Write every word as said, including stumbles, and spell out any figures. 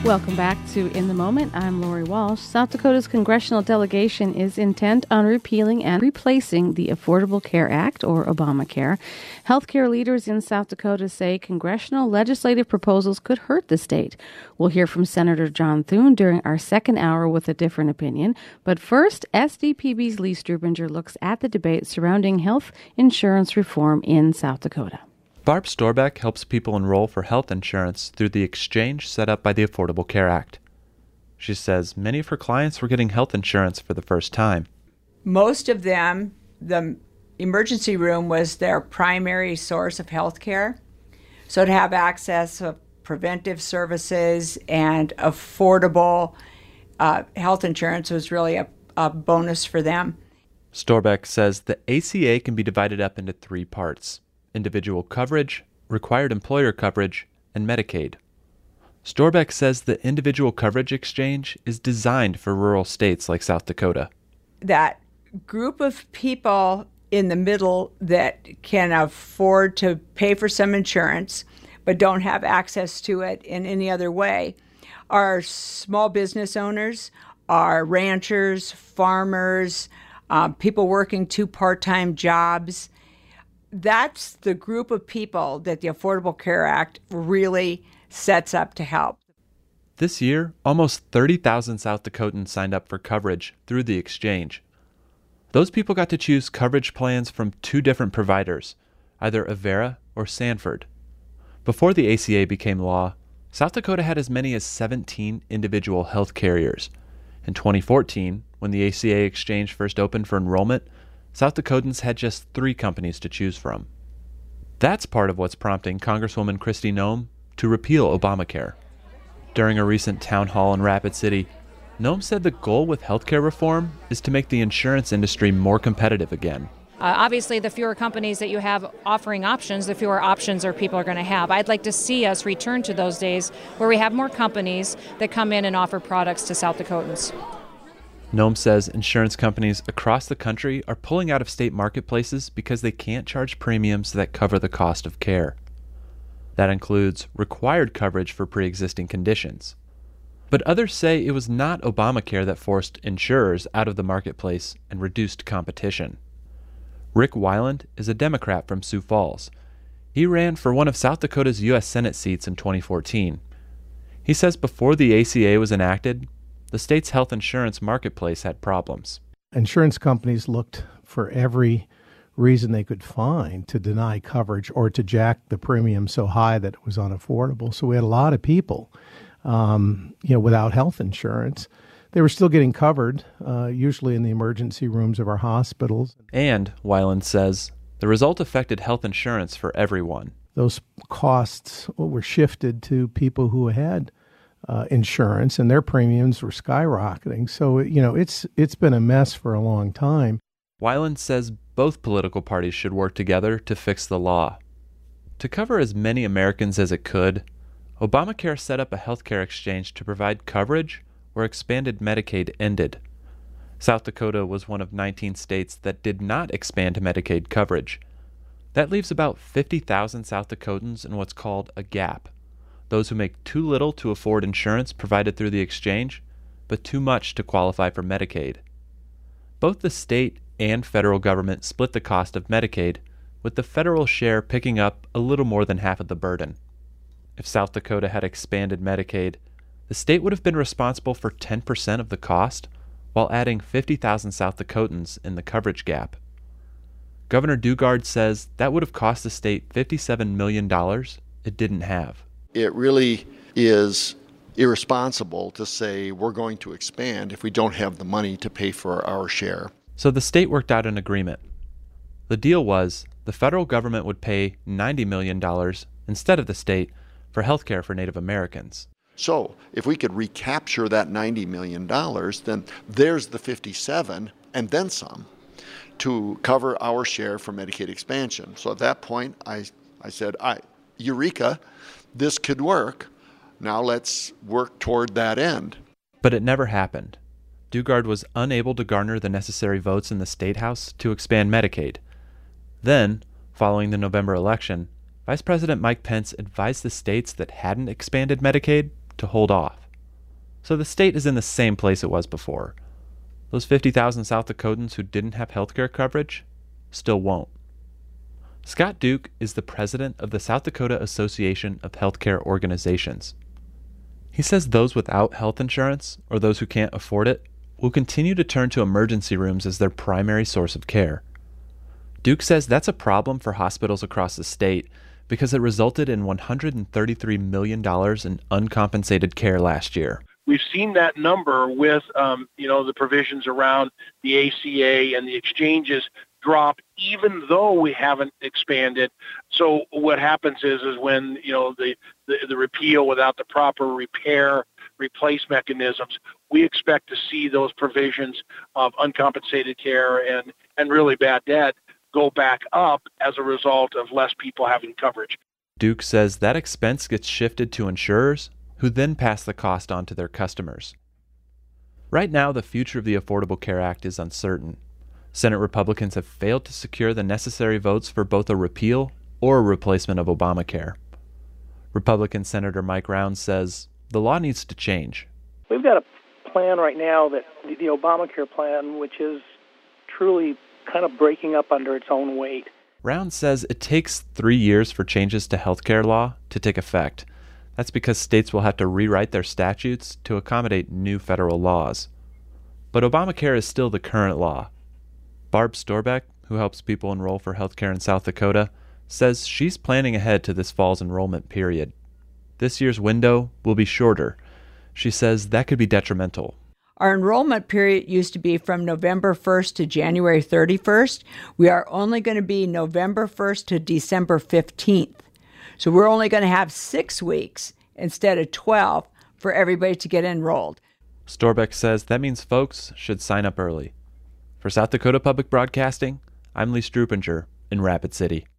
Welcome back to In the Moment. I'm Lori Walsh. South Dakota's congressional delegation is intent on repealing and replacing the Affordable Care Act, or Obamacare. Healthcare leaders in South Dakota say congressional legislative proposals could hurt the state. We'll hear from Senator John Thune during our second hour with a different opinion. But first, S D P B's Lee Strubinger looks at the debate surrounding health insurance reform in South Dakota. Barb Storbeck helps people enroll for health insurance through the exchange set up by the Affordable Care Act. She says many of her clients were getting health insurance for the first time. Most of them, the emergency room was their primary source of health care. So to have access to preventive services and affordable uh, health insurance was really a, a bonus for them. Storbeck says the A C A can be divided up into three parts: individual coverage, required employer coverage, and Medicaid. Storbeck says the individual coverage exchange is designed for rural states like South Dakota. That group of people in the middle that can afford to pay for some insurance but don't have access to it in any other way are small business owners, are ranchers, farmers, uh, people working two part-time jobs. That's the group of people that the Affordable Care Act really sets up to help. This year, almost thirty thousand South Dakotans signed up for coverage through the exchange. Those people got to choose coverage plans from two different providers, either Avera or Sanford. Before the A C A became law, South Dakota had as many as seventeen individual health carriers. In twenty fourteen, when the A C A exchange first opened for enrollment, South Dakotans had just three companies to choose from. That's part of what's prompting Congresswoman Kristi Noem to repeal Obamacare. During a recent town hall in Rapid City, Noem said the goal with healthcare reform is to make the insurance industry more competitive again. Uh, obviously, the fewer companies that you have offering options, the fewer options our people are going to have. I'd like to see us return to those days where we have more companies that come in and offer products to South Dakotans. Noem says insurance companies across the country are pulling out of state marketplaces because they can't charge premiums that cover the cost of care. That includes required coverage for pre-existing conditions. But others say it was not Obamacare that forced insurers out of the marketplace and reduced competition. Rick Weiland is a Democrat from Sioux Falls. He ran for one of South Dakota's U S Senate seats in twenty fourteen. He says before the A C A was enacted, the state's health insurance marketplace had problems. Insurance companies looked for every reason they could find to deny coverage or to jack the premium so high that it was unaffordable. So we had a lot of people, um, you know, without health insurance. They were still getting covered, uh, usually in the emergency rooms of our hospitals. And, Weiland says, the result affected health insurance for everyone. Those costs were shifted to people who had Uh, insurance, and their premiums were skyrocketing. So, you know, it's it's been a mess for a long time. Weiland says both political parties should work together to fix the law. To cover as many Americans as it could, Obamacare set up a healthcare exchange to provide coverage where expanded Medicaid ended. South Dakota was one of nineteen states that did not expand Medicaid coverage. That leaves about fifty thousand South Dakotans in what's called a gap. Those who make too little to afford insurance provided through the exchange, but too much to qualify for Medicaid. Both the state and federal government split the cost of Medicaid, with the federal share picking up a little more than half of the burden. If South Dakota had expanded Medicaid, the state would have been responsible for ten percent of the cost, while adding fifty thousand South Dakotans in the coverage gap. Governor Dugard says that would have cost the state fifty-seven million dollars it didn't have. It really is irresponsible to say we're going to expand if we don't have the money to pay for our share. So the state worked out an agreement. The deal was the federal government would pay ninety million dollars instead of the state for health care for Native Americans. So if we could recapture that ninety million dollars, then there's the fifty-seven and then some to cover our share for Medicaid expansion. So at that point, I, I said, I, Eureka, this could work. Now let's work toward that end. But it never happened. Dugard was unable to garner the necessary votes in the State House to expand Medicaid. Then, following the November election, Vice President Mike Pence advised the states that hadn't expanded Medicaid to hold off. So the state is in the same place it was before. Those fifty thousand South Dakotans who didn't have health care coverage still won't. Scott Duke is the president of the South Dakota Association of Healthcare Organizations. He says those without health insurance, or those who can't afford it, will continue to turn to emergency rooms as their primary source of care. Duke says that's a problem for hospitals across the state because it resulted in one hundred thirty-three million dollars in uncompensated care last year. We've seen that number with, um, you know, the provisions around the A C A and the exchanges drop, even though we haven't expanded. So what happens is, is when, you know, the, the, the repeal without the proper repair, replace mechanisms, we expect to see those provisions of uncompensated care and, and really bad debt go back up as a result of less people having coverage. Duke says that expense gets shifted to insurers, who then pass the cost on to their customers. Right now, the future of the Affordable Care Act is uncertain. Senate Republicans have failed to secure the necessary votes for both a repeal or a replacement of Obamacare. Republican Senator Mike Rounds says the law needs to change. We've got a plan right now, that the, the Obamacare plan, which is truly kind of breaking up under its own weight. Rounds says it takes three years for changes to healthcare law to take effect. That's because states will have to rewrite their statutes to accommodate new federal laws. But Obamacare is still the current law. Barb Storbeck, who helps people enroll for healthcare in South Dakota, says she's planning ahead to this fall's enrollment period. This year's window will be shorter. She says that could be detrimental. Our enrollment period used to be from November first to January thirty-first. We are only going to be November first to December fifteenth. So we're only going to have six weeks instead of twelve for everybody to get enrolled. Storbeck says that means folks should sign up early. For South Dakota Public Broadcasting, I'm Lee Strupinger in Rapid City.